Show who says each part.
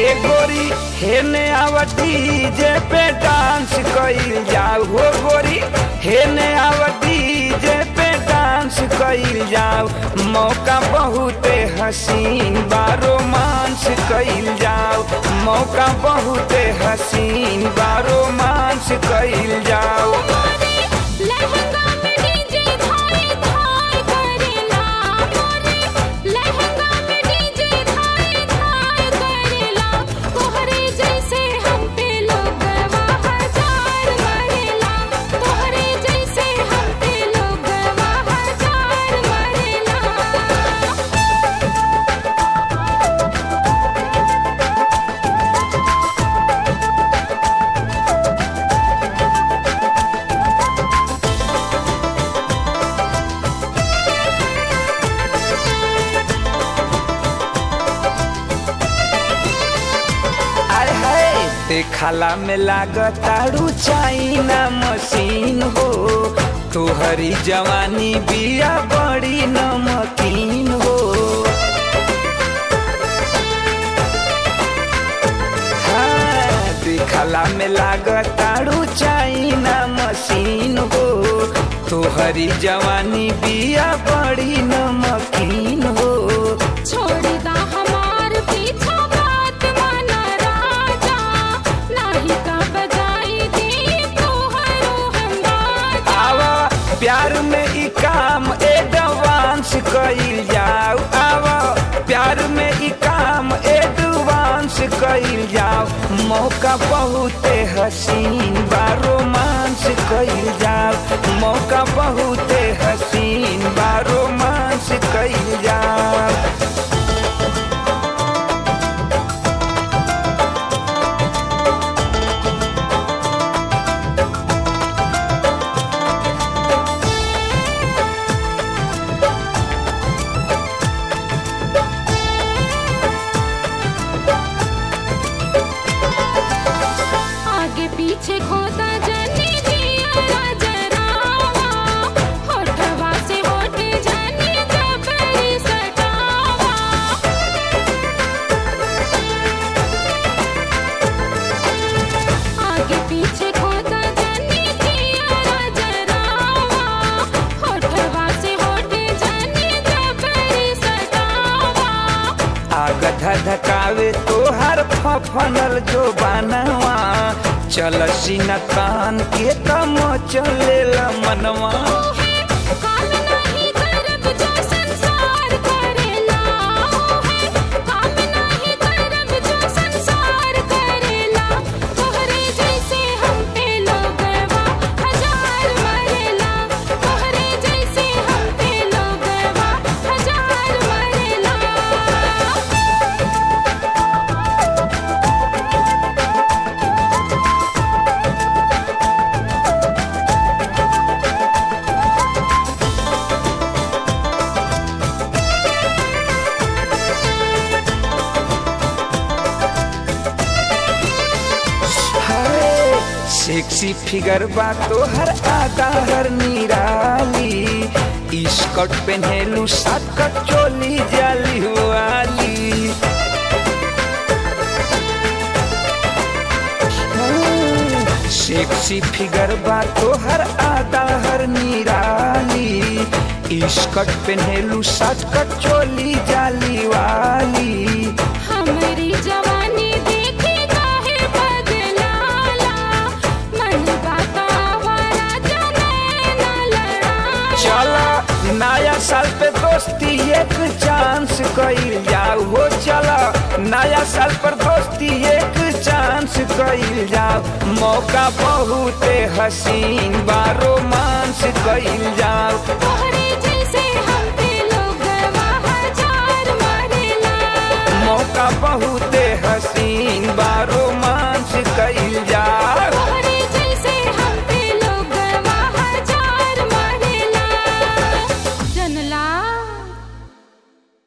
Speaker 1: गोरी हेने आवती जे पे डांस कइल जाओ हो गोरी हेने आवती जे पे डांस कइल जाओ मौका बहुते हसीन बा रोमांस कइल जाओ मौका बहुते हसीन बा रोमांस कइल जाओ देखला में लागतारू चाइना मशीन हो तोहरी जवानी बिया बड़ी नमकीन हो हाँ देखला में लागतारू चाइना मशीन हो तोहरी जवानी बिया बड़ी नमकीन हो
Speaker 2: छोड़ दा हमार पीछा
Speaker 1: प्यार में ई काम एडवांस कइल जाओ आवा प्यार में ई काम एडवांस कइल जाओ मौका बहुते हसीन बा रोमांस कइल जाओ मौका बहुते हसीन बा रोमांस कइल जाओ
Speaker 2: पीछे खोदा जानी जिया जरावा होठवा से होठ जानी जबरी सटावा आगे पीछे खोदा जानी जिया जरावा होठवा से होठ जानी जबरी सटावा
Speaker 1: आग धधकावे तोहर फफनल जो बनवा चल सीना कान के तम चलेला मनवा
Speaker 2: काम नहीं करब जो संसार करेला काम नहीं करब जो संसार करेला तोहरे जैसे हम पे लोगवा हजार मरेला तोहरे जैसे हम पे लोगवा हजार मरेला
Speaker 1: सेक्सी फिगर बा तोहर आगा हर निराली स्कर्ट पहनेलू साकट चोली जाली वाली सेक्सी फिगर बा तोहर आगा हर निराली स्कर्ट पहनेलू साकट चोली जाली वाली
Speaker 2: हमारी जवानी देखी काहे बदलाला मन बतावरा जने न लड़ा
Speaker 1: चला नया साल पे दोस्ती एक चांस कइल जाओ हो चला नया साल पर दोस्ती एक चांस कइल जाओ मौका बहुते हसीन बा रोमांस कइल जाओ
Speaker 2: तोहरे